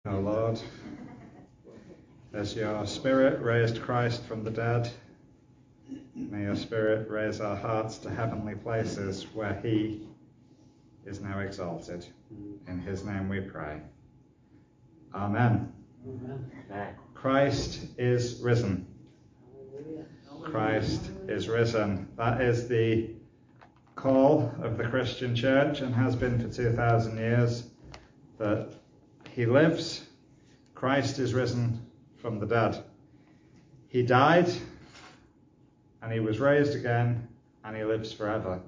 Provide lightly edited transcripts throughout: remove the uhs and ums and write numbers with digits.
O Lord, as your Spirit raised Christ from the dead, may your Spirit raise our hearts to heavenly places where he is now exalted. In his name we pray. Amen. Amen. Christ is risen. Christ is risen. That is the call of the Christian church and has been for 2,000 years, that he lives. Christ is risen from the dead. He died and he was raised again and he lives forever.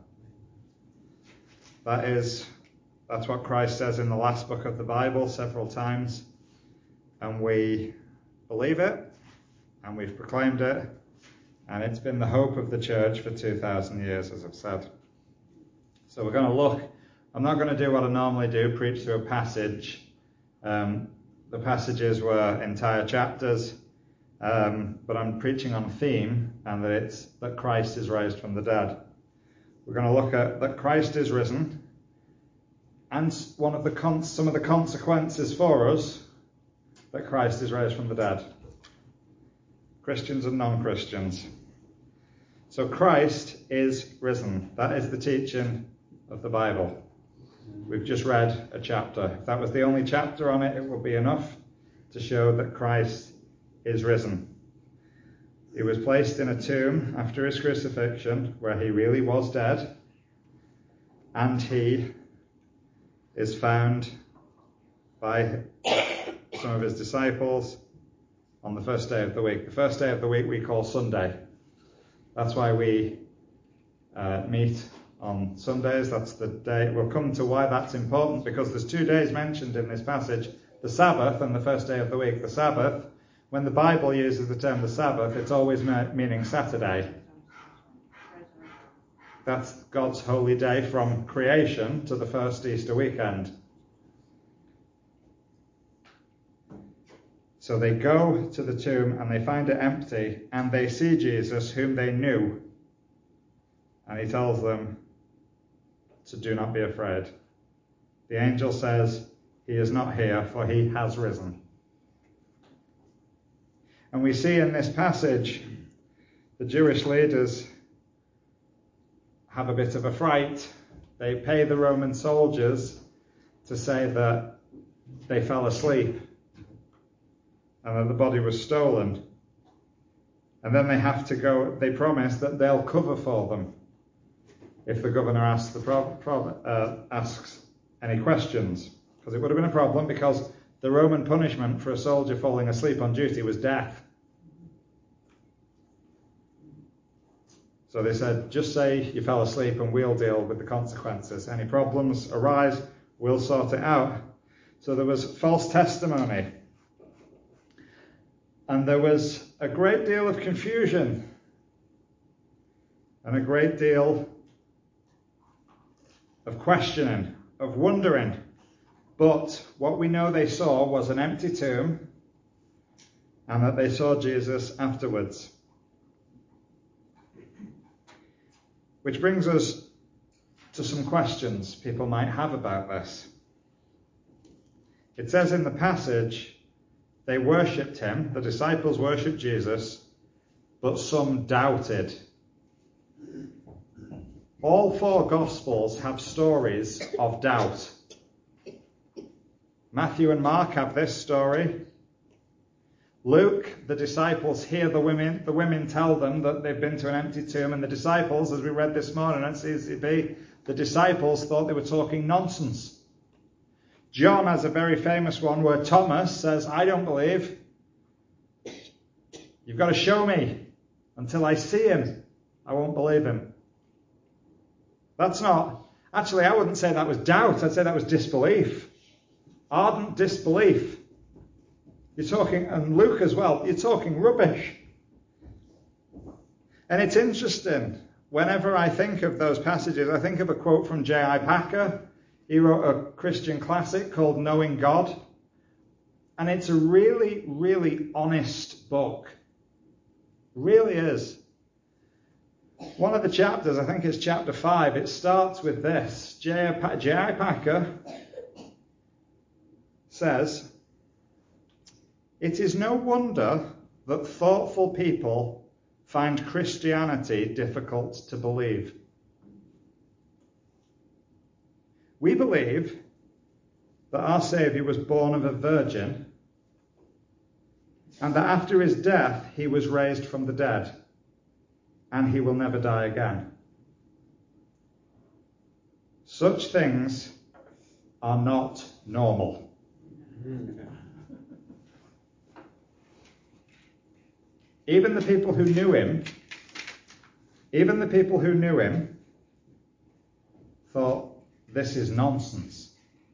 That's what Christ says in the last book of the Bible several times, and we believe it and we've proclaimed it, and it's been the hope of the church for 2,000 years, as I've said. So we're going to look. I'm not going to do what I normally do, preach through a passage. The passages were entire chapters, but I'm preaching on theme, and that Christ is raised from the dead. We're going to look at that Christ is risen, and some of the consequences for us that Christ is raised from the dead. Christians and non-Christians. So Christ is risen. That is the teaching of the Bible. We've just read a chapter. If that was the only chapter on it, it would be enough to show that Christ is risen. He was placed in a tomb after his crucifixion, where he really was dead, and he is found by some of his disciples on the first day of the week. The first day of the week we call Sunday. That's why we meet on Sundays. That's the day. We'll come to why that's important, because there's 2 days mentioned in this passage, the Sabbath and the first day of the week. The Sabbath, when the Bible uses the term the Sabbath, it's always meaning Saturday. That's God's holy day from creation to the first Easter weekend. So they go to the tomb and they find it empty, and they see Jesus, whom they knew, and he tells them to do not be afraid. The angel says, he is not here, for he has risen. And we see in this passage, the Jewish leaders have a bit of a fright. They pay the Roman soldiers to say that they fell asleep and that the body was stolen. And then they promise that they'll cover for them if the governor asks any questions. Because it would have been a problem, because the Roman punishment for a soldier falling asleep on duty was death. So they said, just say you fell asleep and we'll deal with the consequences. Any problems arise, we'll sort it out. So there was false testimony. And there was a great deal of confusion and a great deal of questioning, of wondering. But what we know they saw was an empty tomb, and that they saw Jesus afterwards. Which brings us to some questions people might have about this. It says in the passage, they worshipped him, the disciples worshipped Jesus, but some doubted. All 4 Gospels have stories of doubt. Matthew and Mark have this story. Luke, the disciples hear the women tell them that they've been to an empty tomb, and the disciples, as we read this morning at CCB, the disciples thought they were talking nonsense. John has a very famous one where Thomas says, I don't believe. You've got to show me. Until I see him, I won't believe him. That's not, actually I wouldn't say that was doubt, I'd say that was disbelief. Ardent disbelief. You're talking, and Luke as well, you're talking rubbish. And it's interesting, whenever I think of those passages, I think of a quote from J.I. Packer. He wrote a Christian classic called Knowing God. And it's a really, really honest book. Really is. One of the chapters, I think it's chapter 5, it starts with this. J.I. Packer says, It is no wonder that thoughtful people find Christianity difficult to believe. We believe that our Saviour was born of a virgin and that after his death he was raised from the dead and he will never die again. Such things are not normal. Even the people who knew him thought, this is nonsense.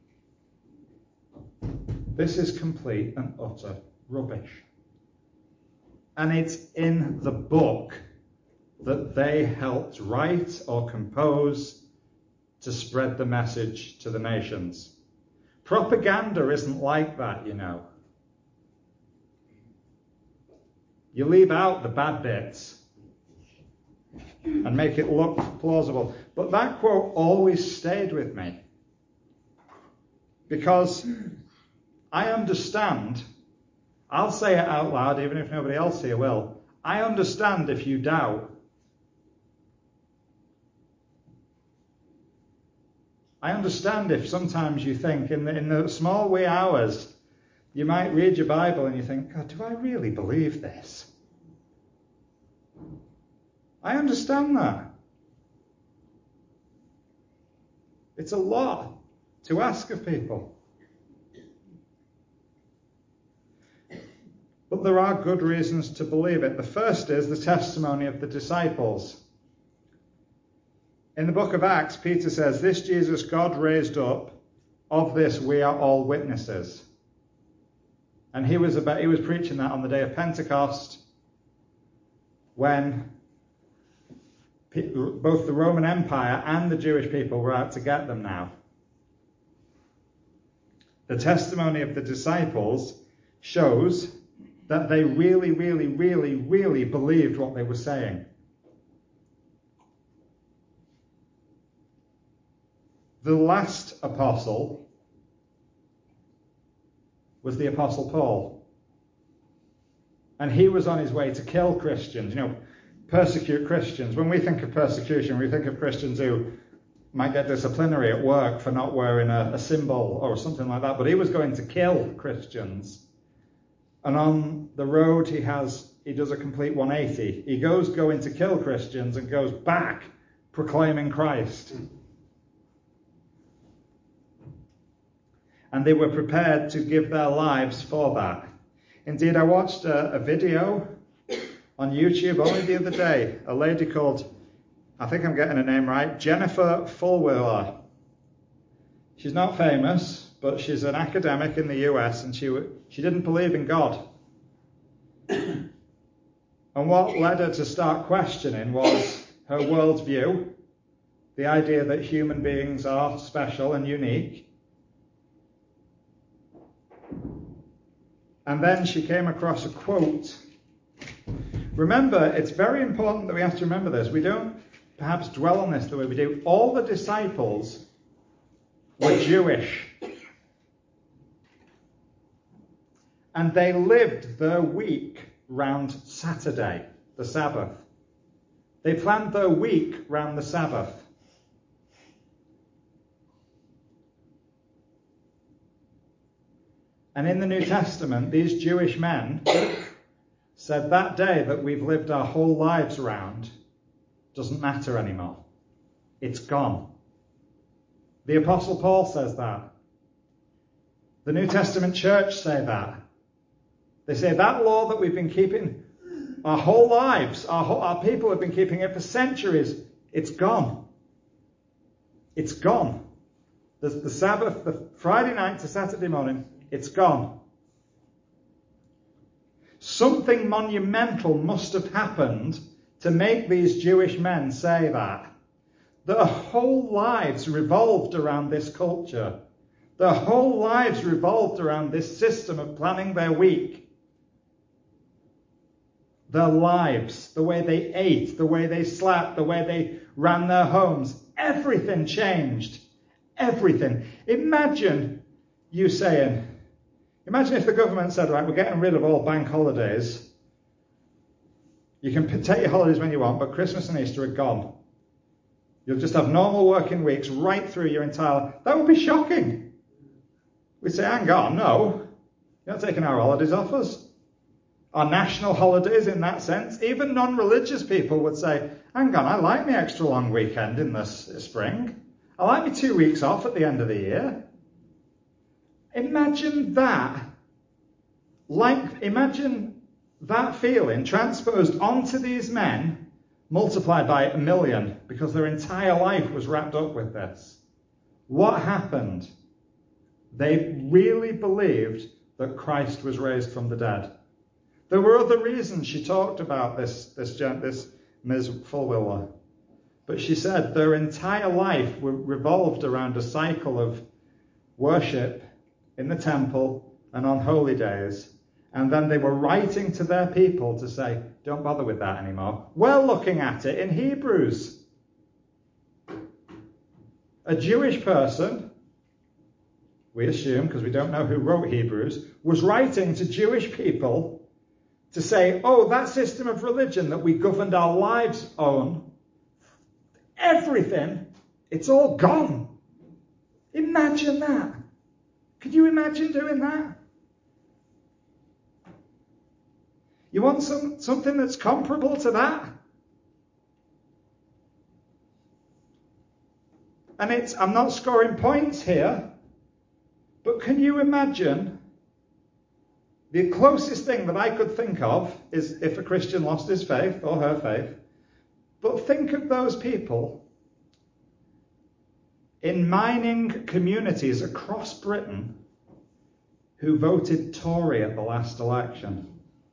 This is complete and utter rubbish. And it's in the book that they helped write or compose to spread the message to the nations. Propaganda isn't like that, you know. You leave out the bad bits and make it look plausible. But that quote always stayed with me, because I understand, I'll say it out loud even if nobody else here will, I understand if you doubt. I understand if sometimes you think in the small wee hours you might read your Bible and you think, God, do I really believe this? I understand that. It's a lot to ask of people. But there are good reasons to believe it. The first is the testimony of the disciples. In the book of Acts, Peter says, this Jesus God raised up, of this we are all witnesses. And he was preaching that on the day of Pentecost, when both the Roman Empire and the Jewish people were out to get them now. The testimony of the disciples shows that they really, really, really, really believed what they were saying. The last apostle was the Apostle Paul. And he was on his way to kill Christians, persecute Christians. When we think of persecution, we think of Christians who might get disciplinary at work for not wearing a symbol or something like that. But he was going to kill Christians. And on the road, he does a complete 180. He goes going to kill Christians and goes back proclaiming Christ. And they were prepared to give their lives for that. Indeed, I watched a video on YouTube only the other day. A lady called, I think I'm getting her name right, Jennifer Fulwiler. She's not famous, but she's an academic in the US, and she didn't believe in God. And what led her to start questioning was her worldview, the idea that human beings are special and unique. And then she came across a quote. Remember, it's very important that we have to remember this. We don't perhaps dwell on this the way we do. All the disciples were Jewish. And they lived their week round Saturday, the Sabbath. They planned their week round the Sabbath. And in the New Testament, these Jewish men said that day that we've lived our whole lives around doesn't matter anymore. It's gone. The Apostle Paul says that. The New Testament church say that. They say that law that we've been keeping our whole lives, our people have been keeping it for centuries, it's gone. It's gone. The Sabbath, the Friday night to Saturday morning, it's gone. Something monumental must have happened to make these Jewish men say that. Their whole lives revolved around this culture. Their whole lives revolved around this system of planning their week. Their lives, the way they ate, the way they slept, the way they ran their homes, everything changed. Everything. Imagine you saying, Imagine if the government said, right, we're getting rid of all bank holidays. You can take your holidays when you want, but Christmas and Easter are gone. You'll just have normal working weeks right through your entire life. That would be shocking. We'd say, hang on, no. You're not taking our holidays off us. Our national holidays in that sense. Even non-religious people would say, hang on, I like my extra long weekend in this spring. I like my 2 weeks off at the end of the year. Imagine that. Imagine that feeling transposed onto these men, multiplied by 1 million, because their entire life was wrapped up with this. What happened? They really believed that Christ was raised from the dead. There were other reasons she talked about this Ms. Fulwiller. But she said their entire life revolved around a cycle of worship in the temple and on holy days. And then they were writing to their people to say, don't bother with that anymore. We're looking at it in Hebrews. A Jewish person, we assume, because we don't know who wrote Hebrews, was writing to Jewish people to say, oh, that system of religion that we governed our lives on, everything, it's all gone. Imagine that. Could you imagine doing that? You want something that's comparable to that? And I'm not scoring points here, but can you imagine? The closest thing that I could think of is if a Christian lost his faith or her faith. But think of those people in mining communities across Britain who voted Tory at the last election.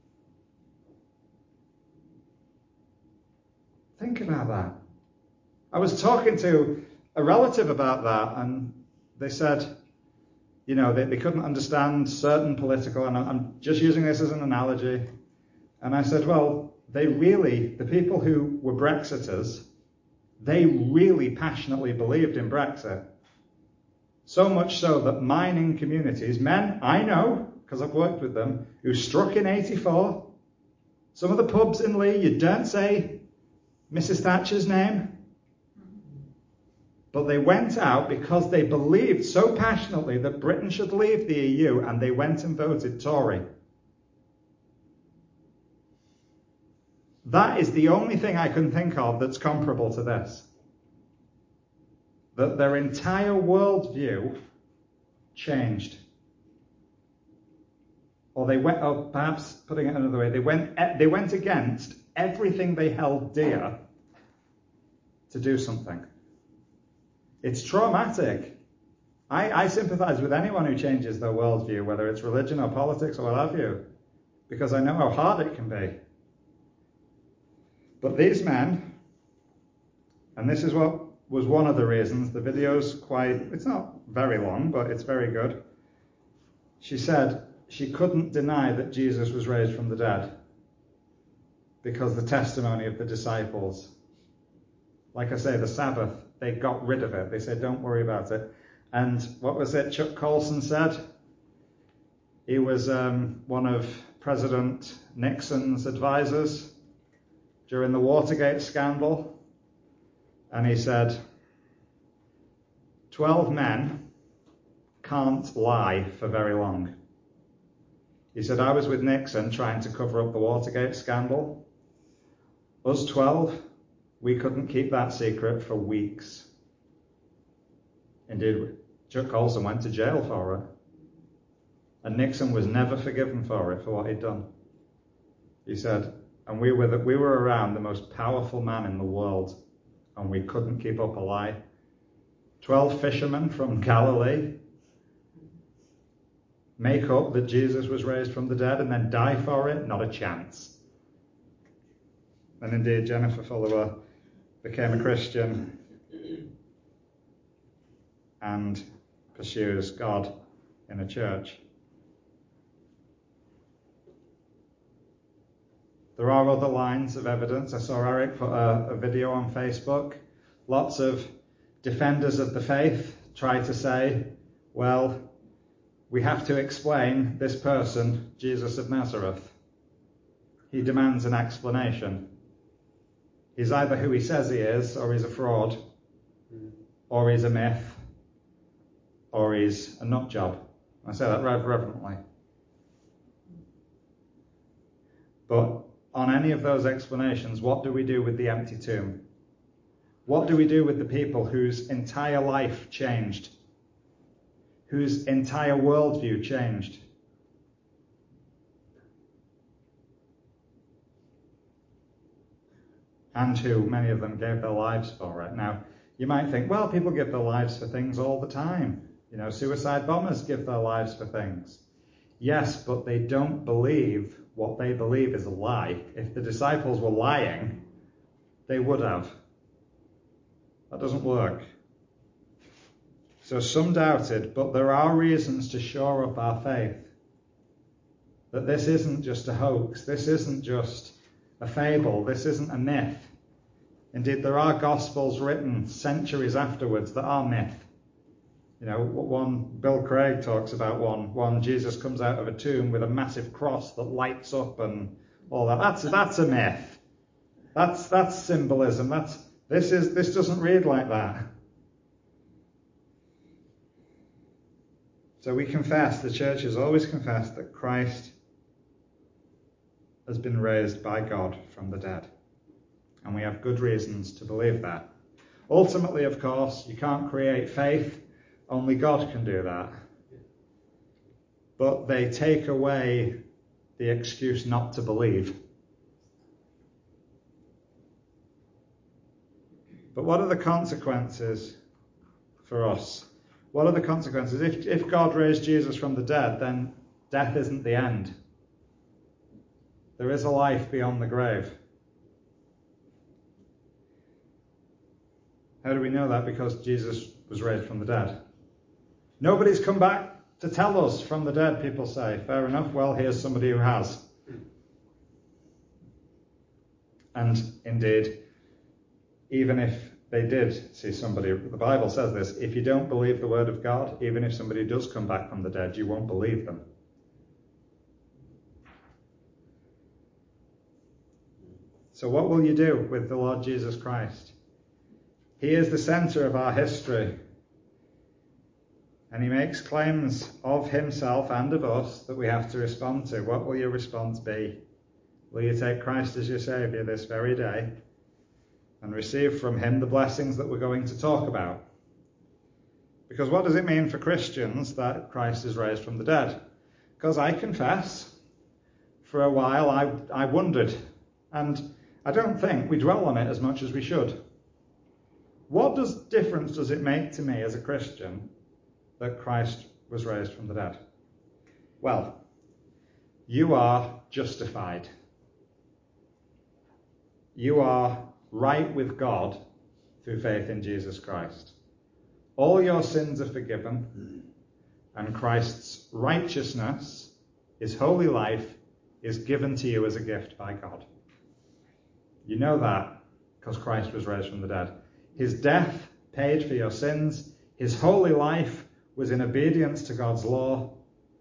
Think about that. I was talking to a relative about that, and they said, you know, they couldn't understand certain political, and I'm just using this as an analogy. And I said, well, the people who were Brexiters, they really passionately believed in Brexit. So much so that mining communities, men I know, because I've worked with them, who struck in 84, some of the pubs in Lee, you don't say Mrs. Thatcher's name, but they went out because they believed so passionately that Britain should leave the EU, and they went and voted Tory. That is the only thing I can think of that's comparable to this. That their entire worldview changed. Or perhaps putting it another way, they went against everything they held dear to do something. It's traumatic. I sympathize with anyone who changes their worldview, whether it's religion or politics or what have you, because I know how hard it can be. But these men, and this is what was one of the reasons, the video's it's not very long, but it's very good. She said she couldn't deny that Jesus was raised from the dead because the testimony of the disciples. Like I say, the Sabbath, they got rid of it. They said, don't worry about it. And what was it Chuck Colson said? He was one of President Nixon's advisors during the Watergate scandal. And he said, 12 men can't lie for very long. He said, I was with Nixon trying to cover up the Watergate scandal. Us 12, we couldn't keep that secret for weeks. Indeed, Chuck Colson went to jail for it. And Nixon was never forgiven for it, for what he'd done. He said, and we were around the most powerful man in the world, and we couldn't keep up a lie. 12 fishermen from Galilee make up that Jesus was raised from the dead and then die for it? Not a chance. And indeed, Jennifer Fulwiller became a Christian and pursues God in a church. There are other lines of evidence. I saw Eric put a video on Facebook. Lots of defenders of the faith try to say, well, we have to explain this person, Jesus of Nazareth. He demands an explanation. He's either who he says he is, or he's a fraud, or he's a myth, or he's a nut job. I say that reverently. But on any of those explanations, what do we do with the empty tomb? What do we do with the people whose entire life changed? Whose entire worldview changed? And who many of them gave their lives for it. Now, you might think, well, people give their lives for things all the time. Suicide bombers give their lives for things. Yes, but they don't believe what they believe is a lie. If the disciples were lying, they would have. That doesn't work. So some doubted, but there are reasons to shore up our faith. That this isn't just a hoax. This isn't just a fable. This isn't a myth. Indeed, there are gospels written centuries afterwards that are myth. Bill Craig talks about one Jesus comes out of a tomb with a massive cross that lights up and all that. That's a myth. That's symbolism. This doesn't read like that. So we confess, the church has always confessed that Christ has been raised by God from the dead. And we have good reasons to believe that. Ultimately, of course, you can't create faith. Only God can do that. But they take away the excuse not to believe. But what are the consequences for us? What are the consequences? If God raised Jesus from the dead, then death isn't the end. There is a life beyond the grave. How do we know that? Because Jesus was raised from the dead. Nobody's come back to tell us from the dead, people say. Fair enough. Well, here's somebody who has. And indeed, even if they did see somebody, the Bible says this, if you don't believe the word of God, even if somebody does come back from the dead, you won't believe them. So what will you do with the Lord Jesus Christ? He is the centre of our history. And he makes claims of himself and of us that we have to respond to. What will your response be? Will you take Christ as your Saviour this very day and receive from him the blessings that we're going to talk about? Because what does it mean for Christians that Christ is raised from the dead? Because I confess, for a while I wondered, and I don't think we dwell on it as much as we should. What difference does it make to me as a Christian that Christ was raised from the dead? Well, you are justified. You are right with God through faith in Jesus Christ. All your sins are forgiven, and Christ's righteousness, his holy life, is given to you as a gift by God. You know that because Christ was raised from the dead. His death paid for your sins. His holy life was in obedience to God's law.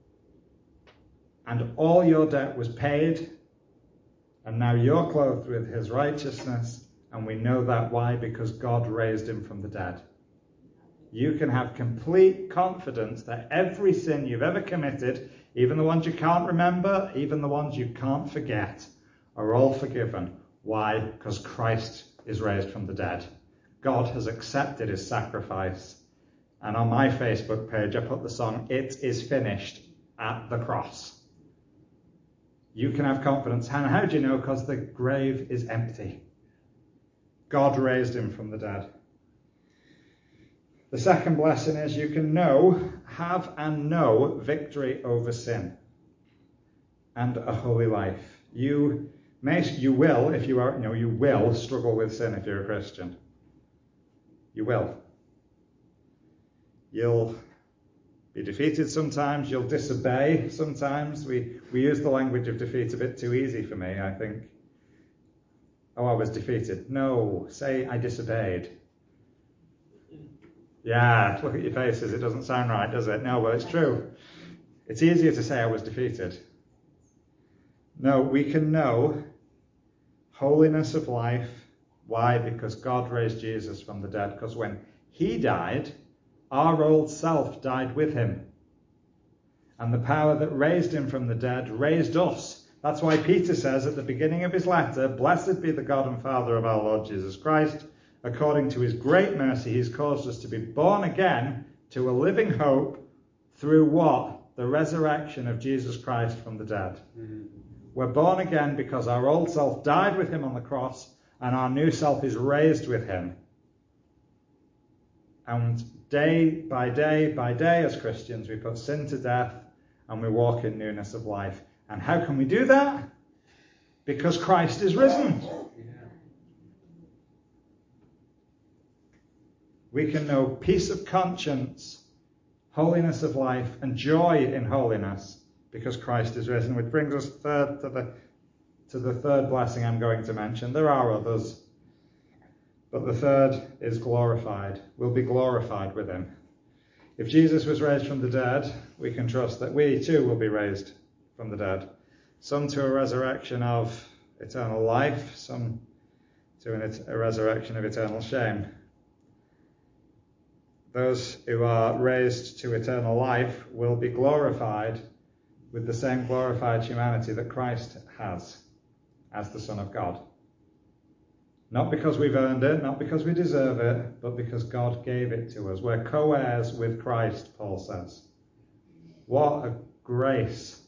And all your debt was paid. And now you're clothed with his righteousness. And we know that why? Because God raised him from the dead. You can have complete confidence that every sin you've ever committed, even the ones you can't remember, even the ones you can't forget, are all forgiven. Why? Because Christ is raised from the dead. God has accepted his sacrifice. And on my Facebook page, I put the song, "It is finished," at the cross. You can have confidence. And how do you know? Because the grave is empty. God raised him from the dead. The second blessing is you can have and know victory over sin and a holy life. You will, if you are, you will struggle with sin if you're a Christian. You will. You'll be defeated sometimes. You'll disobey sometimes. We use the language of defeat a bit too easy for me, I think. Oh, I was defeated. No, say I disobeyed. Yeah, look at your faces. It doesn't sound right, does it? No, but it's true. It's easier to say I was defeated. No, we can know holiness of life. Why? Because God raised Jesus from the dead. Because when he died, our old self died with him. And the power that raised him from the dead raised us. That's why Peter says at the beginning of his letter, "Blessed be the God and Father of our Lord Jesus Christ. According to his great mercy, he's caused us to be born again to a living hope through what? The resurrection of Jesus Christ from the dead." Mm-hmm. We're born again because our old self died with him on the cross and our new self is raised with him. And day by day by day as Christians, we put sin to death and we walk in newness of life. And how can we do that? Because Christ is risen. We can know peace of conscience, holiness of life, and joy in holiness because Christ is risen. Which brings us to the third blessing I'm going to mention. There are others, but the third is glorified. We'll be glorified with him. If Jesus was raised from the dead, we can trust that we too will be raised from the dead. Some to a resurrection of eternal life, some to a resurrection of eternal shame. Those who are raised to eternal life will be glorified with the same glorified humanity that Christ has as the Son of God. Not because we've earned it, not because we deserve it, but because God gave it to us. We're co-heirs with Christ, Paul says. What a grace.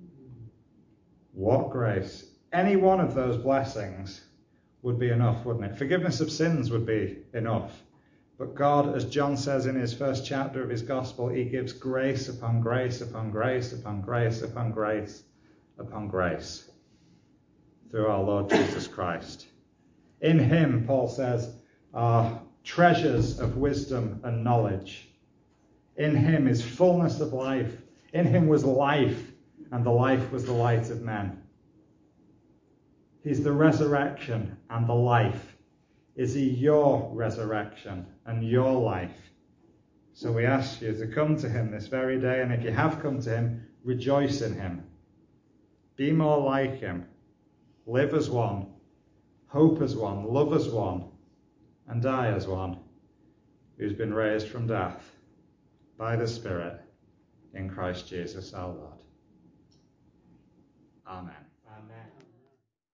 What grace. Any one of those blessings would be enough, wouldn't it? Forgiveness of sins would be enough. But God, as John says in his first chapter of his gospel, he gives grace upon grace upon grace upon grace upon grace upon grace through our Lord Jesus Christ. In him, Paul says, are treasures of wisdom and knowledge. In him is fullness of life. In him was life, and the life was the light of men. He's the resurrection and the life. Is he your resurrection and your life? So we ask you to come to him this very day, and if you have come to him, rejoice in him. Be more like him. Live as one. Hope as one. Love as one. And die as one who's been raised from death by the Spirit in Christ Jesus our Lord. Amen.